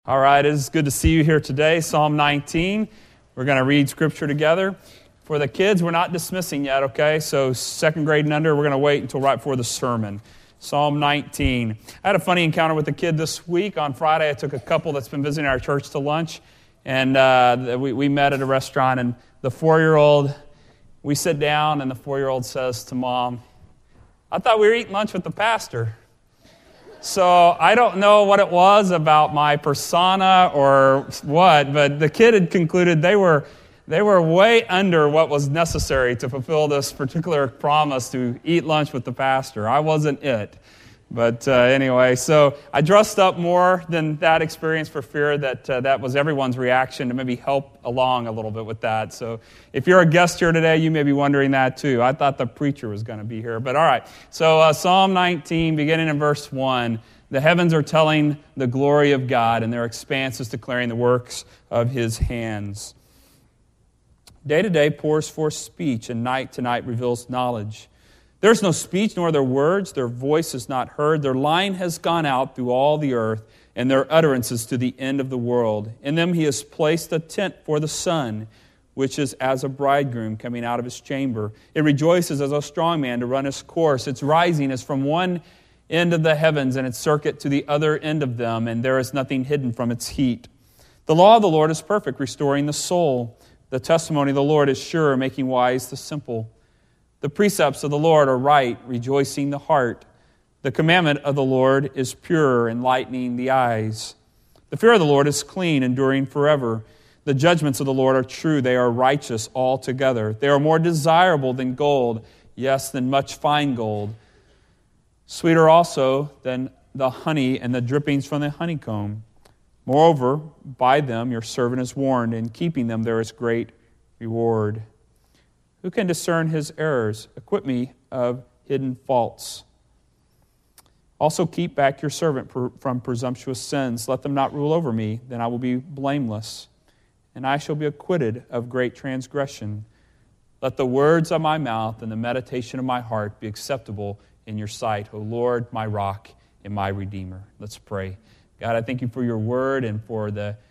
All right, it is good to see you here today. Psalm 19. We're going to read Scripture together. For the kids, we're not dismissing yet, okay? So second grade and under, we're going to wait until right before the sermon. Psalm 19. I had a funny encounter with a kid this week. On Friday, I took a couple that's been visiting our church to lunch, and we met at a restaurant, and the 4-year-old, we sit down, and the 4-year-old says to Mom, "I thought we were eating lunch with the pastor." So I don't know what it was about my persona or what, but the kid had concluded they were way under what was necessary to fulfill this particular promise to eat lunch with the pastor. I wasn't it. But anyway, so I dressed up more than that experience for fear that that was everyone's reaction to maybe help along a little bit with that. So if you're a guest here today, you may be wondering that too. I thought the preacher was going to be here. But all right, so Psalm 19, beginning in verse 1. The heavens are telling the glory of God, and their expanse is declaring the works of His hands. Day to day pours forth speech, and night to night reveals knowledge. There is no speech, nor their words. Their voice is not heard. Their line has gone out through all the earth, and their utterances to the end of the world. In them He has placed a tent for the sun, which is as a bridegroom coming out of his chamber. It rejoices as a strong man to run his course. Its rising is from one end of the heavens, and its circuit to the other end of them, and there is nothing hidden from its heat. The law of the Lord is perfect, restoring the soul. The testimony of the Lord is sure, making wise the simple. The precepts of the Lord are right, rejoicing the heart. The commandment of the Lord is pure, enlightening the eyes. The fear of the Lord is clean, enduring forever. The judgments of the Lord are true, they are righteous altogether. They are more desirable than gold, yes, than much fine gold. Sweeter also than the honey and the drippings from the honeycomb. Moreover, by them your servant is warned, in keeping them there is great reward. Who can discern his errors? Acquit me of hidden faults. Also keep back your servant from presumptuous sins. Let them not rule over me, then I will be blameless, and I shall be acquitted of great transgression. Let the words of my mouth and the meditation of my heart be acceptable in your sight, O Lord, my rock and my redeemer. Let's pray. God, I thank you for your word and for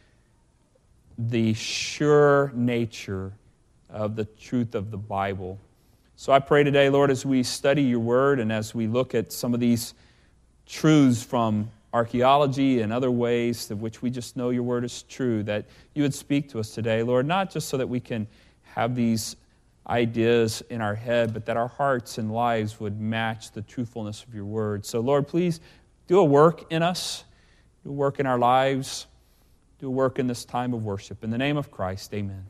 the sure nature of the truth of the Bible. So I pray today, Lord, as we study your word and as we look at some of these truths from archaeology and other ways of which we just know your word is true, that you would speak to us today, Lord, not just so that we can have these ideas in our head, but that our hearts and lives would match the truthfulness of your word. So, Lord, please do a work in us, do a work in our lives, do a work in this time of worship. In the name of Christ, amen.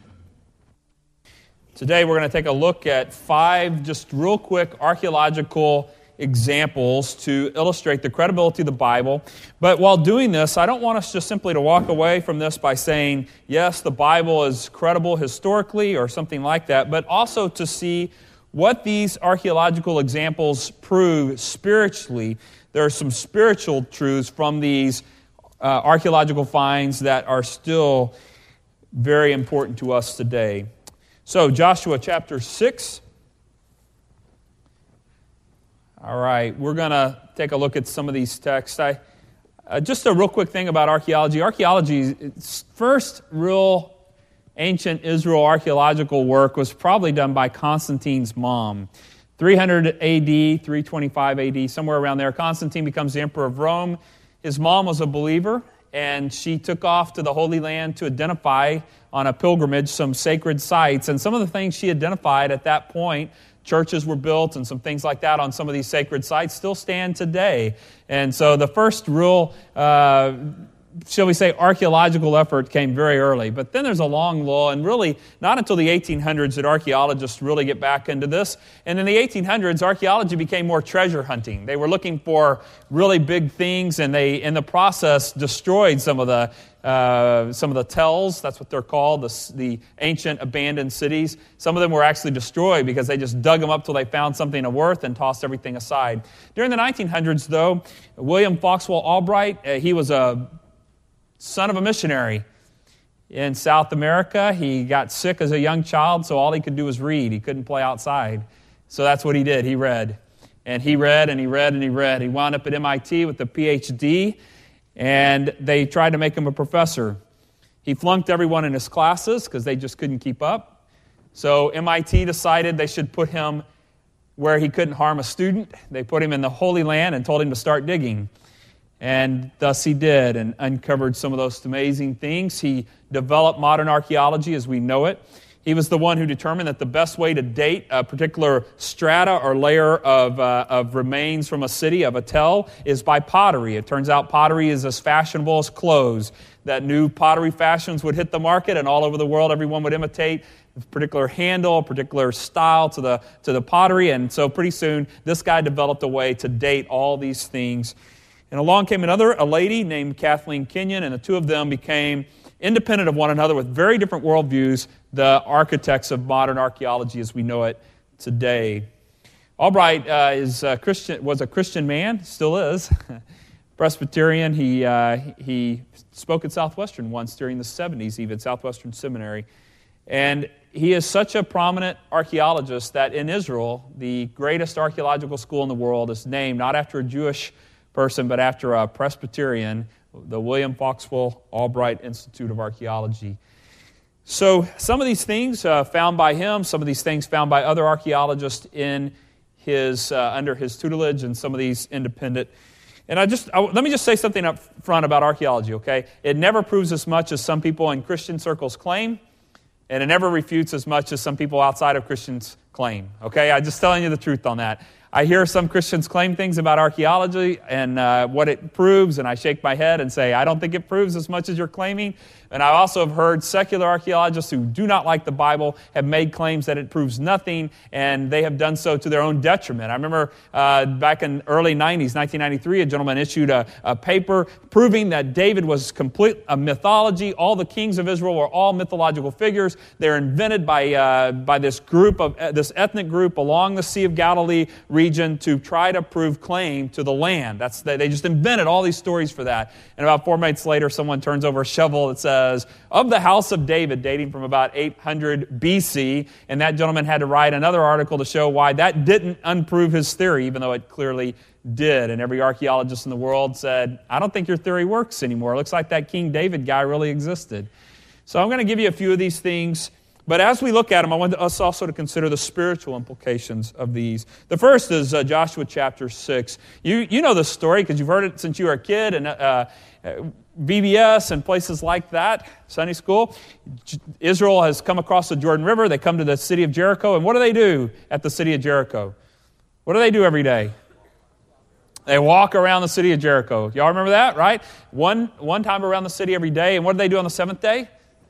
Today we're going to take a look at 5 just real quick archaeological examples to illustrate the credibility of the Bible. But while doing this, I don't want us just simply to walk away from this by saying, yes, the Bible is credible historically or something like that, but also to see what these archaeological examples prove spiritually. There are some spiritual truths from these archaeological finds that are still very important to us today. So, Joshua chapter 6. All right, we're going to take a look at some of these texts. Just a real quick thing about archaeology. Archaeology's first real ancient Israel archaeological work was probably done by Constantine's mom. 300 AD, 325 AD, somewhere around there. Constantine becomes the emperor of Rome. His mom was a believer, and she took off to the Holy Land to identify on a pilgrimage some sacred sites. And some of the things she identified at that point, churches were built and some things like that on some of these sacred sites, still stand today. And so the first real, shall we say, archaeological effort came very early. But then there's a long lull, and really not until the 1800s did archaeologists really get back into this. And in the 1800s, archaeology became more treasure hunting. They were looking for really big things, and they, in the process, destroyed some of the tells, that's what they're called, the ancient abandoned cities. Some of them were actually destroyed because they just dug them up till they found something of worth and tossed everything aside. During the 1900s, though, William Foxwell Albright, he was a son of a missionary in South America. He got sick as a young child, so all he could do was read. He couldn't play outside. So that's what he did. He read. And he read and he read and he read. He wound up at MIT with a PhD. and they tried to make him a professor. He flunked everyone in his classes because they just couldn't keep up. So MIT decided they should put him where he couldn't harm a student. They put him in the Holy Land and told him to start digging. And thus he did, and uncovered some of those amazing things. He developed modern archaeology as we know it. He was the one who determined that the best way to date a particular strata or layer of remains from a city, of a tell, is by pottery. It turns out pottery is as fashionable as clothes. That new pottery fashions would hit the market, and all over the world everyone would imitate a particular handle, a particular style to the pottery. And so pretty soon this guy developed a way to date all these things. And along came a lady named Kathleen Kenyon, and the two of them became, independent of one another with very different worldviews, the architects of modern archaeology as we know it today. Albright was a Christian man, still is, Presbyterian. He spoke at Southwestern once during the 70s, even Southwestern Seminary. And he is such a prominent archaeologist that in Israel, the greatest archaeological school in the world is named not after a Jewish person, but after a Presbyterian, the William Foxwell Albright Institute of Archaeology. So some of these things found by him, some of these things found by other archaeologists in his under his tutelage, and some of these independent. And let me just say something up front about archaeology, okay? It never proves as much as some people in Christian circles claim, and it never refutes as much as some people outside of Christians claim, okay? I'm just telling you the truth on that. I hear some Christians claim things about archaeology and what it proves, and I shake my head and say, I don't think it proves as much as you're claiming. And I also have heard secular archaeologists who do not like the Bible have made claims that it proves nothing, and they have done so to their own detriment. I remember back in early 90s, 1993, a gentleman issued a paper proving that David was complete a mythology. All the kings of Israel were all mythological figures. They're invented by this group of this ethnic group along the Sea of Galilee region to try to prove claim to the land. They just invented all these stories for that. And about 4 minutes later, someone turns over a shovel that says, of the house of David, dating from about 800 BC, and that gentleman had to write another article to show why that didn't unprove his theory, even though it clearly did. And every archaeologist in the world said, I don't think your theory works anymore. It looks like that King David guy really existed. So I'm going to give you a few of these things. But as we look at them, I want us also to consider the spiritual implications of these. The first is Joshua chapter 6. You know this story because you've heard it since you were a kid, and VBS and places like that, Sunday school. Israel has come across the Jordan River. They come to the city of Jericho. And what do they do at the city of Jericho? What do they do every day? They walk around the city of Jericho. Y'all remember that, right? One time around the city every day. And what do they do on the seventh day?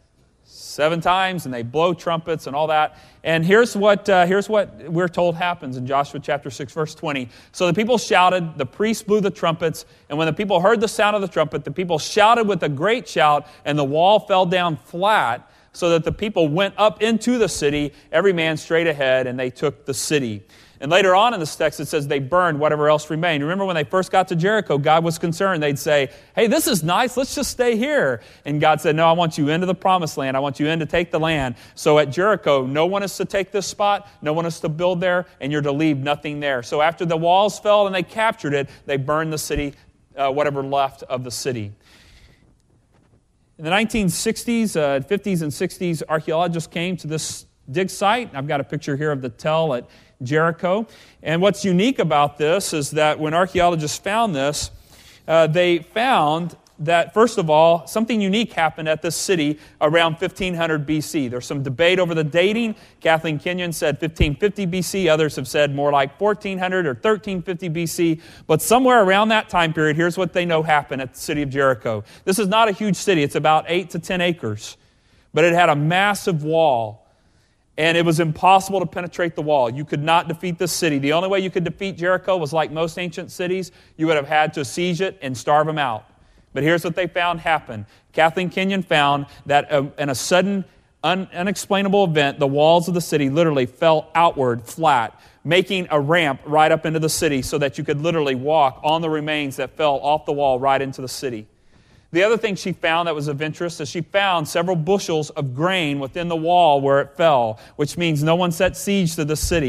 7 times, and they blow trumpets and all that. And here's what we're told happens in Joshua chapter 6, verse 20. So the people shouted, the priests blew the trumpets, and when the people heard the sound of the trumpet, the people shouted with a great shout, and the wall fell down flat, so that the people went up into the city, every man straight ahead, and they took the city. And later on in this text, it says they burned whatever else remained. Remember when they first got to Jericho, God was concerned. They'd say, hey, this is nice. Let's just stay here. And God said, no, I want you into the promised land. I want you in to take the land. So at Jericho, no one is to take this spot. No one is to build there. And you're to leave nothing there. So after the walls fell and they captured it, they burned the city, whatever left of the city. In the 1960s, 50s, and 60s, archaeologists came to this dig site. I've got a picture here of the tell at Jericho. And what's unique about this is that when archaeologists found this, they found that, first of all, something unique happened at this city around 1500 BC. There's some debate over the dating. Kathleen Kenyon said 1550 BC. Others have said more like 1400 or 1350 BC. But somewhere around that time period, here's what they know happened at the city of Jericho. This is not a huge city. It's about 8 to 10 acres. But it had a massive wall. And it was impossible to penetrate the wall. You could not defeat this city. The only way you could defeat Jericho was like most ancient cities. You would have had to siege it and starve them out. But here's what they found happen. Kathleen Kenyon found that in a sudden, unexplainable event, the walls of the city literally fell outward flat, making a ramp right up into the city so that you could literally walk on the remains that fell off the wall right into the city. The other thing she found that was of interest is she found several bushels of grain within the wall where it fell, which means no one set siege to the city.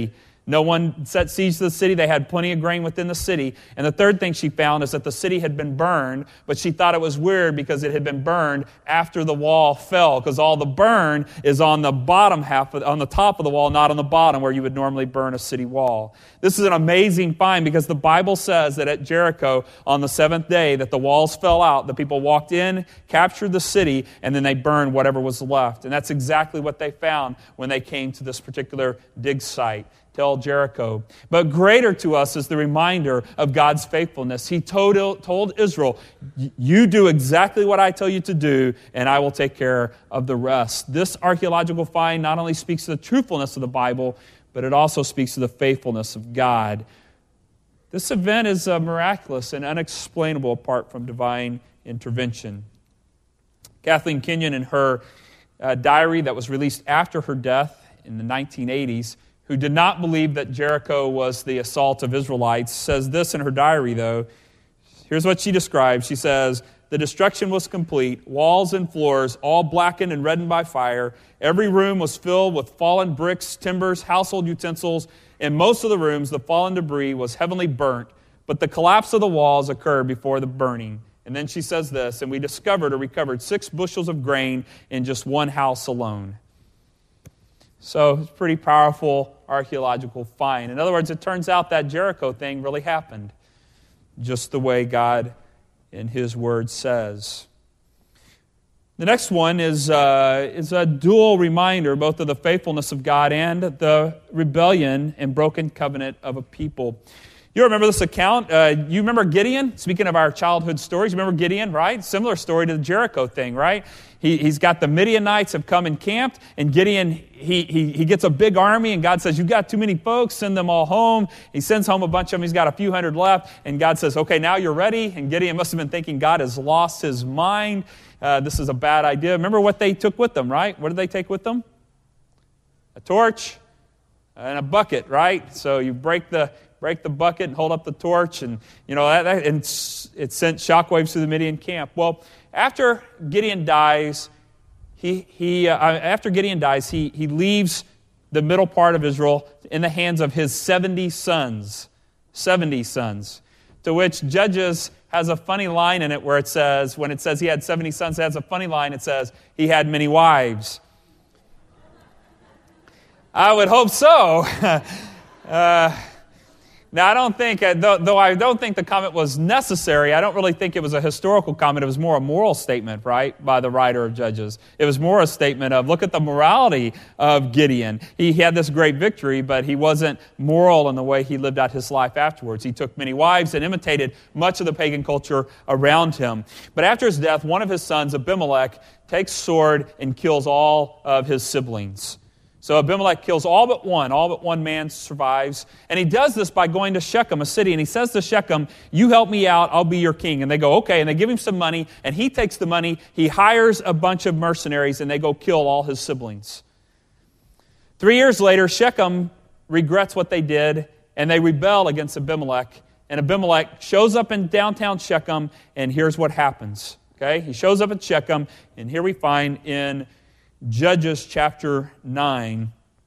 No one set siege to the city. They had plenty of grain within the city. And the third thing she found is that the city had been burned, but she thought it was weird because it had been burned after the wall fell, because all the burn is on the bottom half, on the top of the wall, not on the bottom where you would normally burn a city wall. This is an amazing find because the Bible says that at Jericho on the seventh day that the walls fell out, the people walked in, captured the city, and then they burned whatever was left. And that's exactly what they found when they came to this particular dig site. Tell Jericho. But greater to us is the reminder of God's faithfulness. He told Israel, you do exactly what I tell you to do, and I will take care of the rest. This archaeological find not only speaks to the truthfulness of the Bible, but it also speaks to the faithfulness of God. This event is miraculous and unexplainable apart from divine intervention. Kathleen Kenyon, in her diary that was released after her death in the 1980s, who did not believe that Jericho was the assault of Israelites, says this in her diary, though. Here's what she describes. She says, the destruction was complete, walls and floors all blackened and reddened by fire. Every room was filled with fallen bricks, timbers, household utensils. In most of the rooms, the fallen debris was heavily burnt, but the collapse of the walls occurred before the burning. And then she says this, and we discovered or recovered 6 bushels of grain in just one house alone. So it's a pretty powerful archaeological find. In other words, it turns out that Jericho thing really happened, just the way God in His Word says. The next one is a dual reminder, both of the faithfulness of God and the rebellion and broken covenant of a people. You remember this account? You remember Gideon? Speaking of our childhood stories, you remember Gideon, right? Similar story to the Jericho thing, right? He's got the Midianites have come and camped, and Gideon, he gets a big army, and God says, you've got too many folks, send them all home. He sends home a bunch of them. He's got a few hundred left, and God says, okay, now you're ready. And Gideon must have been thinking God has lost his mind. This is a bad idea. Remember what they took with them, right? What did they take with them? A torch and a bucket, right? So you break the bucket and hold up the torch, and and it sent shockwaves through the Midian camp. Well, after Gideon dies, he leaves the middle part of Israel in the hands of his 70 sons. 70 sons. To which Judges has a funny line in it where it says, when it says he had 70 sons, it has a funny line. It says, he had many wives. I would hope so. Now, I don't think, though I don't think the comment was necessary, I don't really think it was a historical comment. It was more a moral statement, right, by the writer of Judges. It was more a statement of, look at the morality of Gideon. He had this great victory, but he wasn't moral in the way he lived out his life afterwards. He took many wives and imitated much of the pagan culture around him. But after his death, one of his sons, Abimelech, takes sword and kills all of his siblings. So Abimelech kills all but one man survives. And he does this by going to Shechem, a city, and he says to Shechem, you help me out, I'll be your king. And they go, okay, and they give him some money, and he takes the money, he hires a bunch of mercenaries, and they go kill all his siblings. 3 years later, Shechem regrets what they did, and they rebel against Abimelech. And Abimelech shows up in downtown Shechem, and here's what happens. Okay, he shows up at Shechem, and here we find in Judges chapter 9.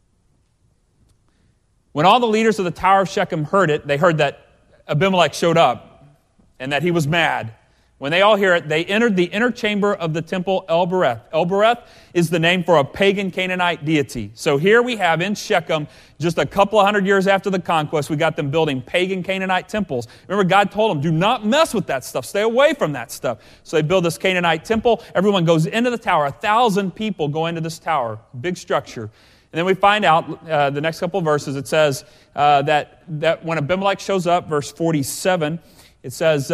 When all the leaders of the Tower of Shechem heard it, they heard that Abimelech showed up and that he was mad. When they all hear it, they entered the inner chamber of the temple El-Bereth. El-Bereth is the name for a pagan Canaanite deity. So here we have in Shechem, just a couple of hundred years after the conquest, we got them building pagan Canaanite temples. Remember, God told them, do not mess with that stuff. Stay away from that stuff. So they build this Canaanite temple. Everyone goes into the tower. 1,000 people go into this tower. Big structure. And then we find out, the next couple of verses, it says that when Abimelech shows up, verse 47, it says...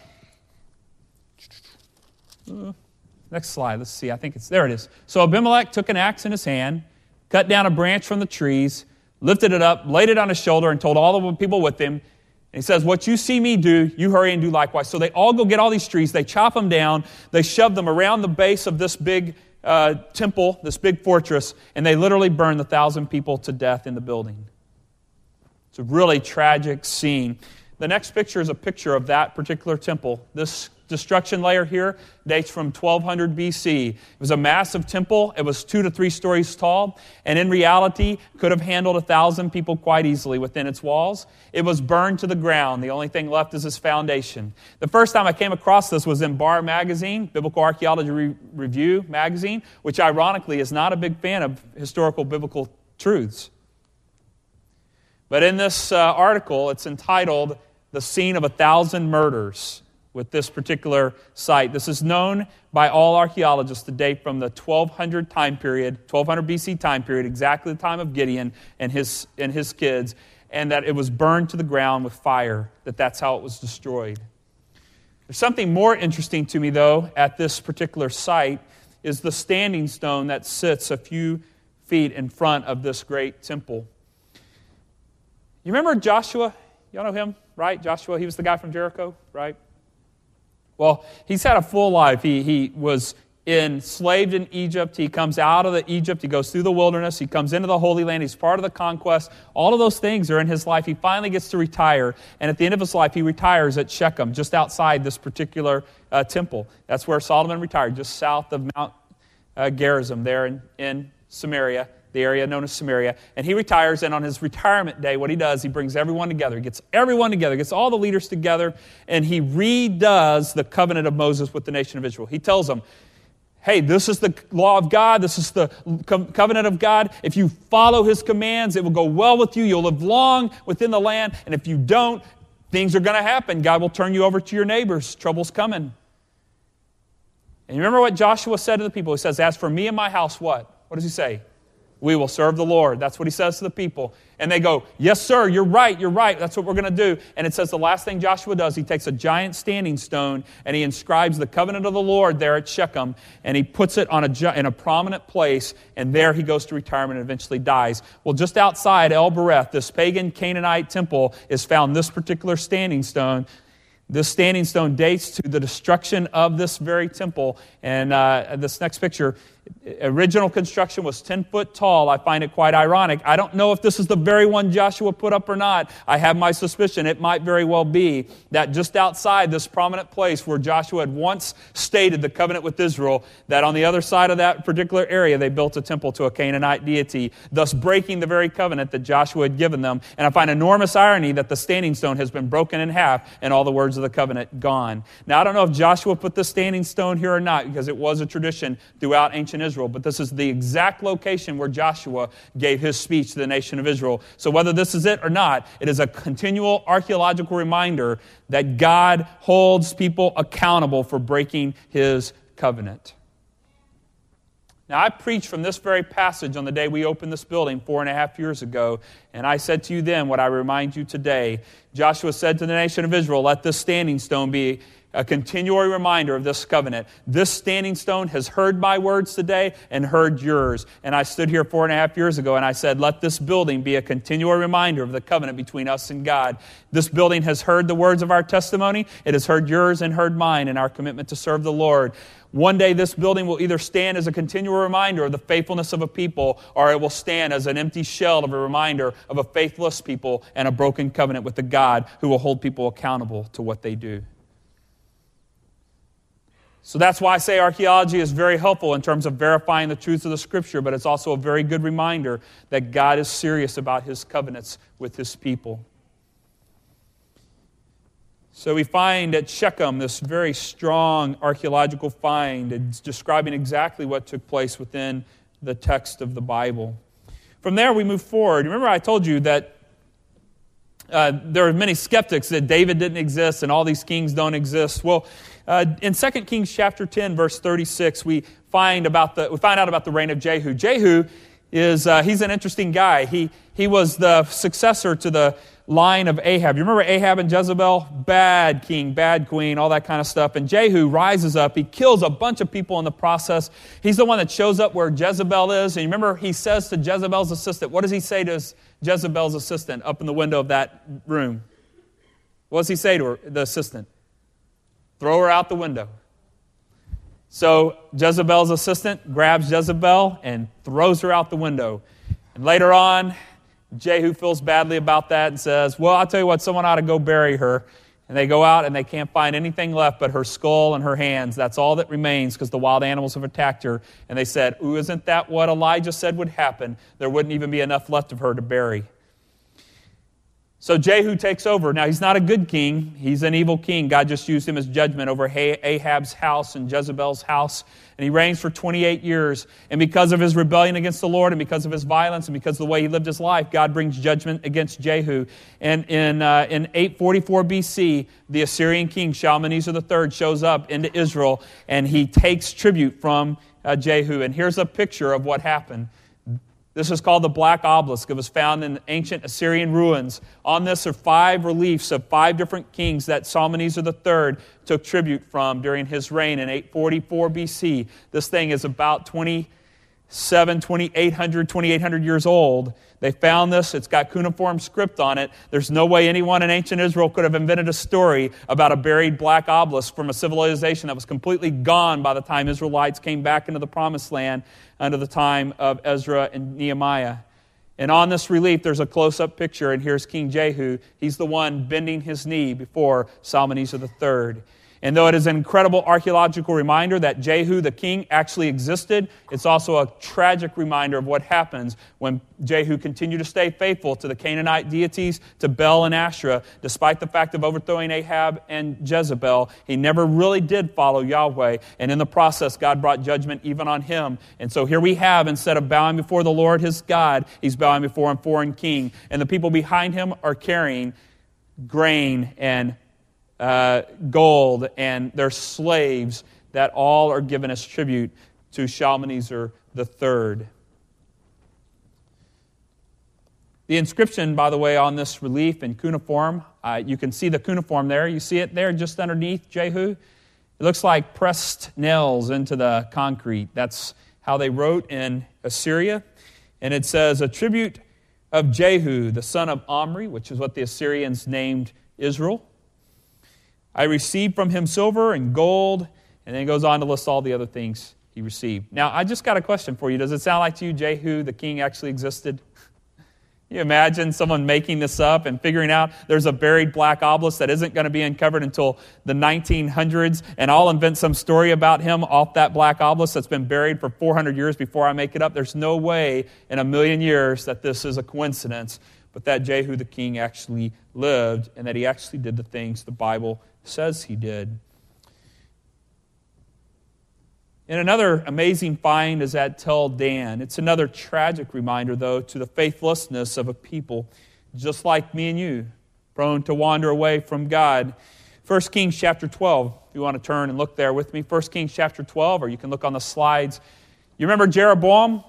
next slide, let's see, there it is. So Abimelech took an axe in his hand, cut down a branch from the trees, lifted it up, laid it on his shoulder, and told all the people with him, and he says, what you see me do, you hurry and do likewise. So they all go get all these trees, they chop them down, they shove them around the base of this big temple, this big fortress, and they literally burn the 1,000 people to death in the building. It's a really tragic scene. The next picture is a picture of that particular temple. This destruction layer here dates from 1200 BC. It was a massive temple. It was 2 to 3 stories tall, and in reality could have handled 1,000 people quite easily within its walls. It was burned to the ground. The only thing left is its foundation. The first time I came across this was in Bar Magazine, Biblical Archaeology Review magazine, which ironically is not a big fan of historical biblical truths. But in this article, it's entitled, "The Scene of 1,000 Murders," with this particular site. This is known by all archaeologists to date from the 1200 time period, 1200 BC time period, exactly the time of Gideon and his kids, and that it was burned to the ground with fire, that's how it was destroyed. There's something more interesting to me, though, at this particular site, is the standing stone that sits a few feet in front of this great temple. You remember Joshua? Y'all know him, right? Joshua, he was the guy from Jericho, right? Well, he's had a full life. He was enslaved in Egypt. He comes out of Egypt. He goes through the wilderness. He comes into the Holy Land. He's part of the conquest. All of those things are in his life. He finally gets to retire. And at the end of his life, he retires at Shechem, just outside this particular temple. That's where Solomon retired, just south of Mount Gerizim there in Samaria, the area known as Samaria. And he retires, and on his retirement day, what he does, he brings everyone together. He gets everyone together, gets all the leaders together, and he redoes the covenant of Moses with the nation of Israel. He tells them, hey, this is the law of God. This is the covenant of God. If you follow His commands, it will go well with you. You'll live long within the land. And if you don't, things are going to happen. God will turn you over to your neighbors. Trouble's coming. And you remember what Joshua said to the people? He says, as for me and my house, what? What does he say? We will serve the Lord. That's what he says to the people. And they go, yes, sir, you're right. That's what we're going to do. And it says the last thing Joshua does, he takes a giant standing stone and he inscribes the covenant of the Lord there at Shechem, and he puts it in a prominent place, and there he goes to retirement and eventually dies. Well, just outside El Bereth, this pagan Canaanite temple, is found this particular standing stone. This standing stone dates to the destruction of this very temple. And this next picture, original construction was 10 foot tall. I find it quite ironic. I don't know if this is the very one Joshua put up or not. I have my suspicion it might very well be that just outside this prominent place where Joshua had once stated the covenant with Israel, that on the other side of that particular area they built a temple to a Canaanite deity, thus breaking the very covenant that Joshua had given them. And I find enormous irony that the standing stone has been broken in half and all the words of the covenant gone. Now, I don't know if Joshua put the standing stone here or not, because it was a tradition throughout ancient Israel, but this is the exact location where Joshua gave his speech to the nation of Israel. So whether this is it or not, it is a continual archaeological reminder that God holds people accountable for breaking His covenant. Now, I preached from this very passage on the day we opened this building 4.5 years ago, and I said to you then what I remind you today. Joshua said to the nation of Israel, let this standing stone be a continual reminder of this covenant. This standing stone has heard my words today and heard yours. And I stood here 4.5 years ago and I said, let this building be a continual reminder of the covenant between us and God. This building has heard the words of our testimony. It has heard yours and heard mine in our commitment to serve the Lord. One day this building will either stand as a continual reminder of the faithfulness of a people, or it will stand as an empty shell of a reminder of a faithless people and a broken covenant with the God who will hold people accountable to what they do. So that's why I say archaeology is very helpful in terms of verifying the truths of the Scripture, but it's also a very good reminder that God is serious about His covenants with His people. So we find at Shechem this very strong archaeological find. It's describing exactly what took place within the text of the Bible. From there we move forward. Remember I told you that there are many skeptics that David didn't exist and all these kings don't exist. Well, in 2 Kings chapter 10, verse 36, we find out about the reign of Jehu. Jehu is he's an interesting guy. He was the successor to the line of Ahab. You remember Ahab and Jezebel? Bad king, bad queen, all that kind of stuff. And Jehu rises up. He kills a bunch of people in the process. He's the one that shows up where Jezebel is. And you remember he says to Jezebel's assistant, what does he say to Jezebel's assistant up in the window of that room? What does he say to her, the assistant? Throw her out the window. So Jezebel's assistant grabs Jezebel and throws her out the window. And later on, Jehu feels badly about that and says, well, I'll tell you what, someone ought to go bury her. And they go out and they can't find anything left but her skull and her hands. That's all that remains because the wild animals have attacked her. And they said, "Ooh, isn't that what Elijah said would happen? There wouldn't even be enough left of her to bury." So Jehu takes over. Now, he's not a good king. He's an evil king. God just used him as judgment over Ahab's house and Jezebel's house. And he reigns for 28 years. And because of his rebellion against the Lord and because of his violence and because of the way he lived his life, God brings judgment against Jehu. And in 844 BC, the Assyrian king Shalmaneser III shows up into Israel and he takes tribute from Jehu. And here's a picture of what happened. This is called the Black Obelisk. It was found in ancient Assyrian ruins. On this are 5 reliefs of 5 different kings that Shalmaneser III took tribute from during his reign in 844 BC. This thing is about 2,800 years old. They found this. It's got cuneiform script on it. There's no way anyone in ancient Israel could have invented a story about a buried black obelisk from a civilization that was completely gone by the time Israelites came back into the Promised Land under the time of Ezra and Nehemiah. And on this relief, there's a close-up picture, and here's King Jehu. He's the one bending his knee before Shalmaneser III. And though it is an incredible archaeological reminder that Jehu, the king, actually existed, it's also a tragic reminder of what happens when Jehu continued to stay faithful to the Canaanite deities, to Baal and Asherah. Despite the fact of overthrowing Ahab and Jezebel, he never really did follow Yahweh. And in the process, God brought judgment even on him. And so here we have, instead of bowing before the Lord his God, he's bowing before a foreign king. And the people behind him are carrying grain and gold, and their slaves that all are given as tribute to Shalmaneser III. The inscription, by the way, on this relief in cuneiform, you can see the cuneiform there. You see it there just underneath Jehu? It looks like pressed nails into the concrete. That's how they wrote in Assyria. And it says, "A tribute of Jehu, the son of Omri," which is what the Assyrians named Israel. "I received from him silver and gold," and then it goes on to list all the other things he received. Now, I just got a question for you. Does it sound like to you Jehu, the king, actually existed? Can you imagine someone making this up and figuring out there's a buried black obelisk that isn't going to be uncovered until the 1900s, and I'll invent some story about him off that black obelisk that's been buried for 400 years before I make it up? There's no way in a million years that this is a coincidence, but that Jehu, the king, actually lived and that he actually did the things the Bible says he did. And another amazing find is at Tel Dan. It's another tragic reminder, though, to the faithlessness of a people just like me and you, prone to wander away from God. 1 Kings chapter 12, if you want to turn and look there with me. 1 Kings chapter 12, or you can look on the slides. You remember Jeroboam?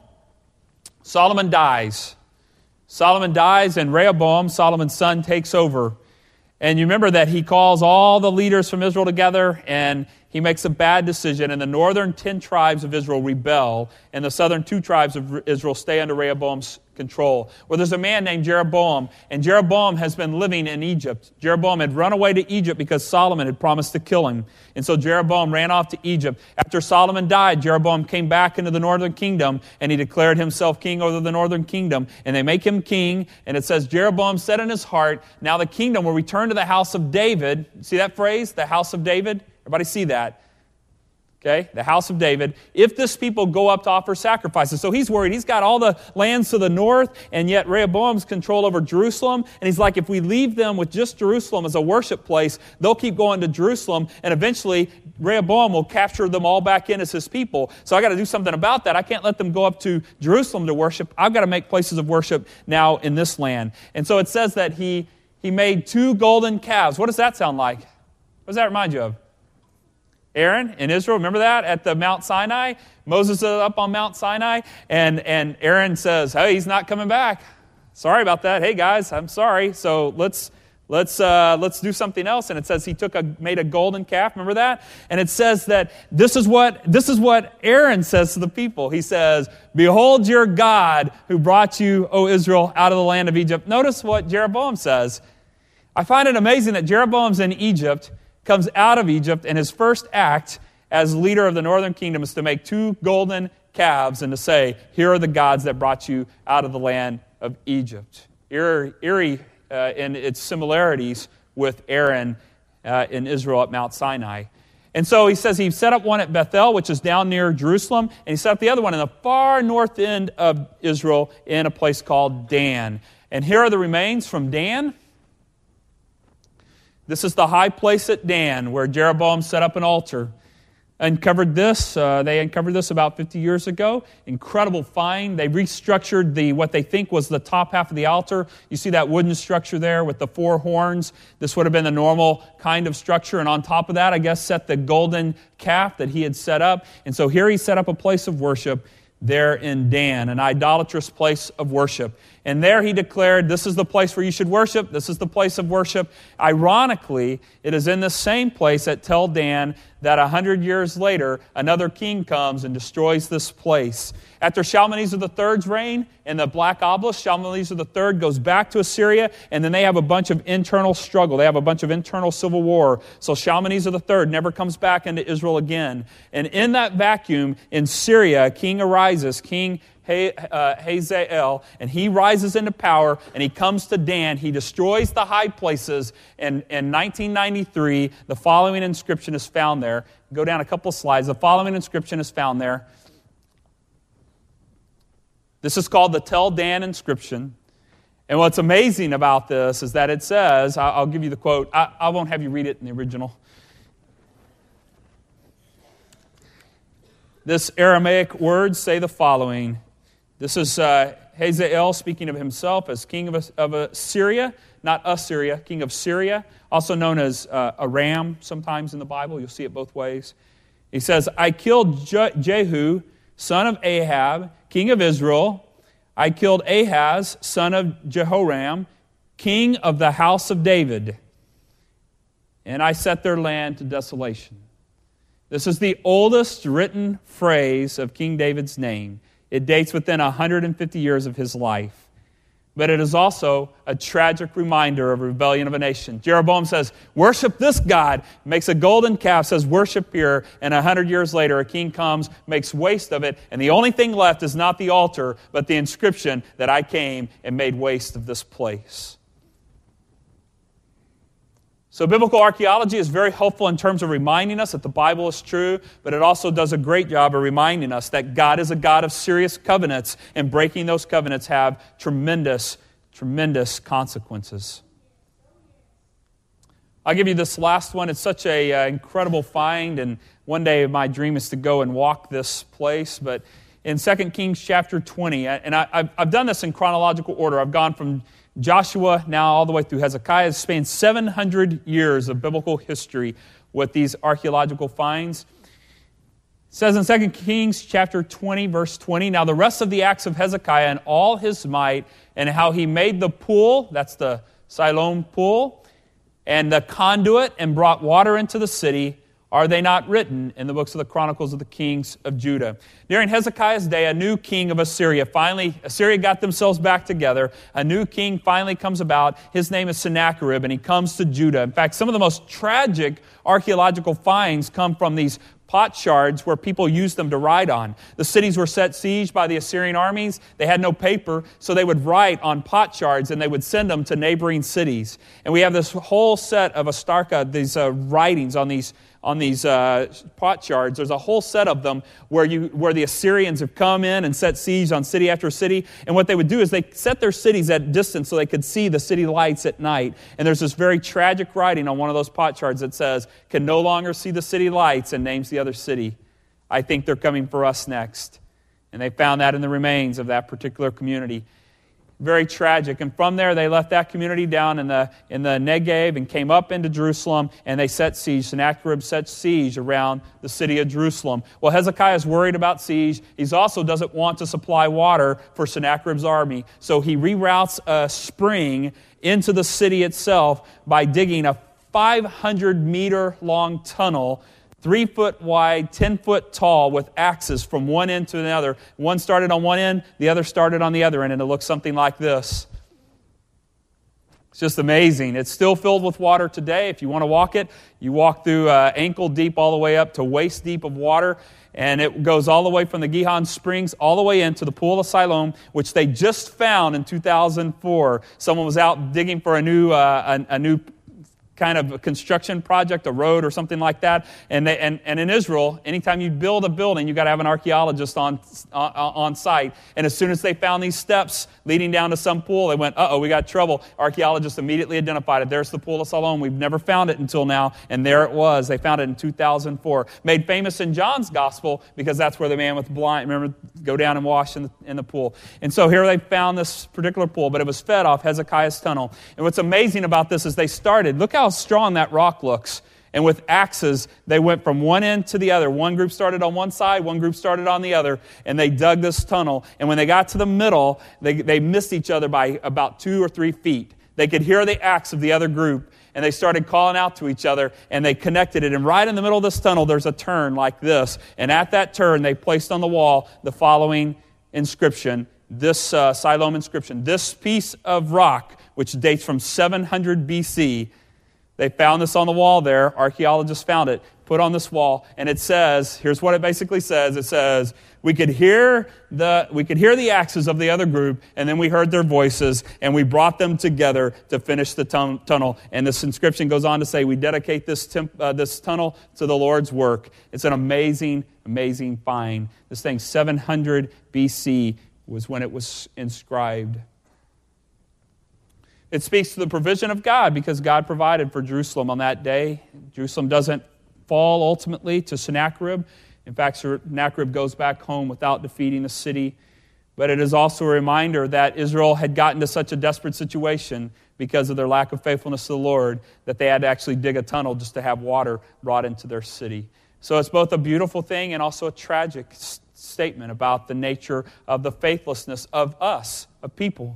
Solomon dies. Solomon dies, and Rehoboam, Solomon's son, takes over. And you remember that he calls all the leaders from Israel together, and he makes a bad decision, and the northern 10 tribes of Israel rebel, and the southern 2 tribes of Israel stay under Rehoboam's control. Well, there's a man named Jeroboam, and Jeroboam has been living in Egypt. Jeroboam had run away to Egypt because Solomon had promised to kill him. And so Jeroboam ran off to Egypt. After Solomon died, Jeroboam came back into the northern kingdom, and he declared himself king over the northern kingdom. And they make him king, and it says, Jeroboam said in his heart, now the kingdom will return to the house of David. See that phrase, the house of David? Everybody see that? Okay, the house of David, if this people go up to offer sacrifices. So he's worried. He's got all the lands to the north, and yet Rehoboam's control over Jerusalem. And he's like, if we leave them with just Jerusalem as a worship place, they'll keep going to Jerusalem, and eventually Rehoboam will capture them all back in as his people. So I got to do something about that. I can't let them go up to Jerusalem to worship. I've got to make places of worship now in this land. And so it says that he made 2 golden calves. What does that sound like? What does that remind you of? Aaron in Israel, remember that at the Mount Sinai? Moses is up on Mount Sinai, and Aaron says, hey, he's not coming back. Sorry about that. Hey guys, I'm sorry. So let's do something else. And it says he made a golden calf. Remember that? And it says that this is what Aaron says to the people. He says, behold your God who brought you, O Israel, out of the land of Egypt. Notice what Jeroboam says. I find it amazing that Jeroboam's in Egypt, comes out of Egypt, and his first act as leader of the northern kingdom is to make 2 golden calves and to say, here are the gods that brought you out of the land of Egypt. Eerie in its similarities with Aaron in Israel at Mount Sinai. And so he says he set up one at Bethel, which is down near Jerusalem, and he set up the other one in the far north end of Israel in a place called Dan. And here are the remains from Dan. This is the high place at Dan where Jeroboam set up an altar. They uncovered this about 50 years ago. Incredible find. They restructured what they think was the top half of the altar. You see that wooden structure there with the 4 horns. This would have been the normal kind of structure. And on top of that, I guess, set the golden calf that he had set up. And so here he set up a place of worship there in Dan, an idolatrous place of worship. And there he declared, this is the place where you should worship. This is the place of worship. Ironically, it is in the same place at Tel Dan that 100 years later, another king comes and destroys this place. After Shalmaneser III's reign and the Black Obelisk, Shalmaneser III goes back to Assyria, and then they have a bunch of internal struggle. They have a bunch of internal civil war. So Shalmaneser III never comes back into Israel again. And in that vacuum, in Syria, a king arises, King Hazael, and he rises into power, and he comes to Dan. He destroys the high places, and in 1993, the following inscription is found there. Go down a couple slides. The following inscription is found there. This is called the Tel Dan inscription. And what's amazing about this is that it says, I'll give you the quote. I won't have you read it in the original. This Aramaic words say the following. This is Hazael speaking of himself as king of Assyria, not Assyria, king of Syria, also known as Aram sometimes in the Bible. You'll see it both ways. He says, I killed Jehu, son of Ahab, king of Israel. I killed Ahaz, son of Jehoram, king of the house of David. And I set their land to desolation. This is the oldest written phrase of King David's name. It dates within 150 years of his life. But it is also a tragic reminder of a rebellion of a nation. Jeroboam says, worship this God, makes a golden calf, says worship here, and 100 years later a king comes, makes waste of it, and the only thing left is not the altar, but the inscription that I came and made waste of this place. So biblical archaeology is very helpful in terms of reminding us that the Bible is true, but it also does a great job of reminding us that God is a God of serious covenants, and breaking those covenants have tremendous, tremendous consequences. I'll give you this last one. It's such an incredible find, and one day my dream is to go and walk this place. But in 2 Kings chapter 20, and I've done this in chronological order. I've gone from Joshua now all the way through Hezekiah. It's spanned 700 years of biblical history with these archaeological finds. It says in 2 Kings chapter 20, verse 20, now the rest of the acts of Hezekiah and all his might, and how he made the pool, that's the Siloam pool, and the conduit, and brought water into the city, are they not written in the books of the Chronicles of the Kings of Judah? During Hezekiah's day, a new king of Assyria, Assyria got themselves back together. A new king finally comes about. His name is Sennacherib, and he comes to Judah. In fact, some of the most tragic archaeological finds come from these potsherds where people used them to write on. The cities were set siege by the Assyrian armies. They had no paper, so they would write on potsherds, and they would send them to neighboring cities. And we have this whole set of Astarka, these writings on these potsherds. There's a whole set of them where the Assyrians have come in and set siege on city after city. And what they would do is they set their cities at distance so they could see the city lights at night. And there's this very tragic writing on one of those potsherds that says, can no longer see the city lights, and names the other city. I think they're coming for us next. And they found that in the remains of that particular community. Very tragic. And from there, they left that community down in the Negev and came up into Jerusalem, and they set siege. Sennacherib set siege around the city of Jerusalem. Well, Hezekiah is worried about siege. He also doesn't want to supply water for Sennacherib's army. So he reroutes a spring into the city itself by digging a 500-meter-long tunnel, 3 foot wide, 10 foot tall, with axes from one end to another. One started on one end, the other started on the other end, and it looks something like this. It's just amazing. It's still filled with water today. If you want to walk it, you walk through ankle deep all the way up to waist deep of water, and it goes all the way from the Gihon Springs all the way into the Pool of Siloam, which they just found in 2004. Someone was out digging for a new kind of a construction project, a road or something like that. And in Israel, anytime you build a building, you got to have an archaeologist on site. And as soon as they found these steps leading down to some pool, they went, we got trouble. Archaeologists immediately identified it. There's the Pool of Siloam. We've never found it until now. And there it was. They found it in 2004. Made famous in John's gospel because that's where the man with the blind, remember, go down and wash in the pool. And so here they found this particular pool, but it was fed off Hezekiah's tunnel. And what's amazing about this is they started, look how strong that rock looks. And with axes, they went from one end to the other. One group started on one side, one group started on the other, and they dug this tunnel. And when they got to the middle, they missed each other by about 2 or 3 feet. They could hear the axe of the other group, and they started calling out to each other, and they connected it. And right in the middle of this tunnel, there's a turn like this. And at that turn, they placed on the wall the following inscription, this Siloam inscription. This piece of rock, which dates from 700 BC, they found this on the wall there. Archaeologists found it, put on this wall, and it says, here's what it basically says. It says, we could hear the axes of the other group, and then we heard their voices, and we brought them together to finish the tunnel. And this inscription goes on to say, we dedicate this tunnel to the Lord's work. It's an amazing, amazing find. This thing, 700 BC, was when it was inscribed. It speaks to the provision of God because God provided for Jerusalem on that day. Jerusalem doesn't fall ultimately to Sennacherib. In fact, Sennacherib goes back home without defeating the city. But it is also a reminder that Israel had gotten to such a desperate situation because of their lack of faithfulness to the Lord that they had to actually dig a tunnel just to have water brought into their city. So it's both a beautiful thing and also a tragic statement about the nature of the faithlessness of us, of people.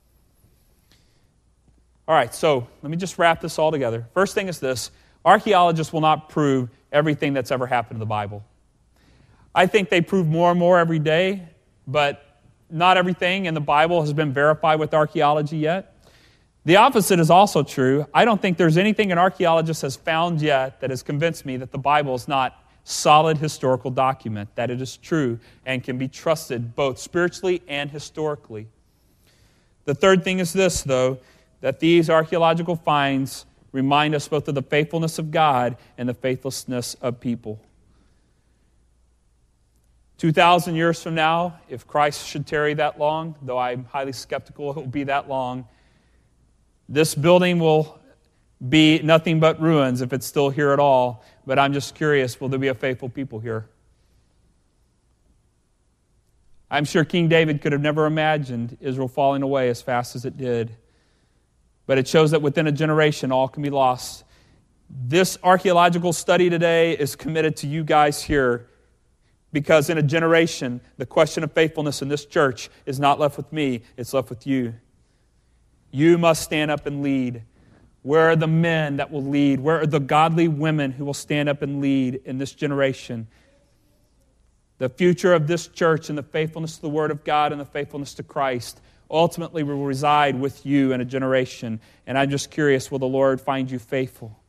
All right, so let me just wrap this all together. First thing is this. Archaeologists will not prove everything that's ever happened in the Bible. I think they prove more and more every day, but not everything in the Bible has been verified with archaeology yet. The opposite is also true. I don't think there's anything an archaeologist has found yet that has convinced me that the Bible is not solid historical document, that it is true and can be trusted both spiritually and historically. The third thing is this, though, that these archaeological finds remind us both of the faithfulness of God and the faithlessness of people. 2,000 years from now, if Christ should tarry that long, though I'm highly skeptical it will be that long, this building will be nothing but ruins if it's still here at all. But I'm just curious, will there be a faithful people here? I'm sure King David could have never imagined Israel falling away as fast as it did. But it shows that within a generation, all can be lost. This archaeological study today is committed to you guys here because in a generation, the question of faithfulness in this church is not left with me, it's left with you. You must stand up and lead. Where are the men that will lead? Where are the godly women who will stand up and lead in this generation? The future of this church and the faithfulness to the Word of God and the faithfulness to Christ ultimately will reside with you in a generation. And I'm just curious, will the Lord find you faithful?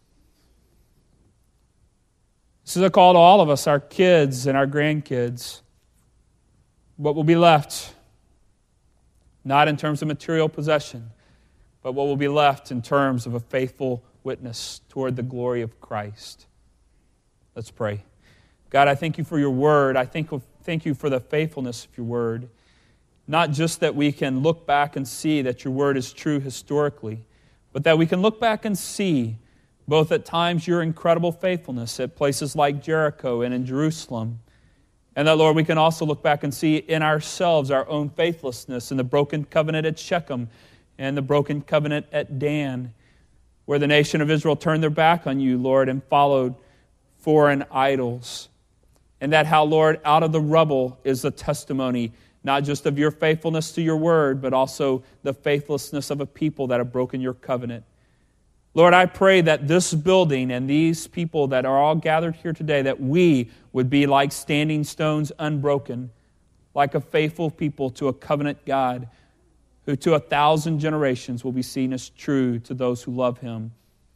This is a call to all of us, our kids and our grandkids. What will be left? Not in terms of material possession, but what will be left in terms of a faithful witness toward the glory of Christ. Let's pray. God, I thank you for your word. I thank you for the faithfulness of your word. Not just that we can look back and see that your word is true historically, but that we can look back and see both at times your incredible faithfulness at places like Jericho and in Jerusalem. And that, Lord, we can also look back and see in ourselves our own faithlessness in the broken covenant at Shechem and the broken covenant at Dan, where the nation of Israel turned their back on you, Lord, and followed foreign idols. And that how, Lord, out of the rubble is the testimony not just of your faithfulness to your word, but also the faithlessness of a people that have broken your covenant. Lord, I pray that this building and these people that are all gathered here today, that we would be like standing stones unbroken, like a faithful people to a covenant God, who to 1,000 generations will be seen as true to those who love him.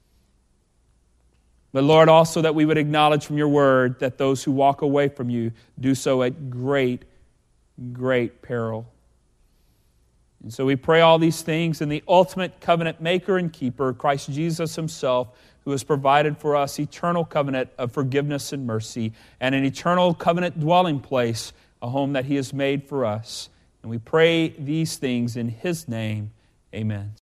But Lord, also that we would acknowledge from your word that those who walk away from you do so at great, great peril. And so we pray all these things in the ultimate covenant maker and keeper, Christ Jesus Himself, who has provided for us eternal covenant of forgiveness and mercy, and an eternal covenant dwelling place, a home that He has made for us. And we pray these things in His name. Amen.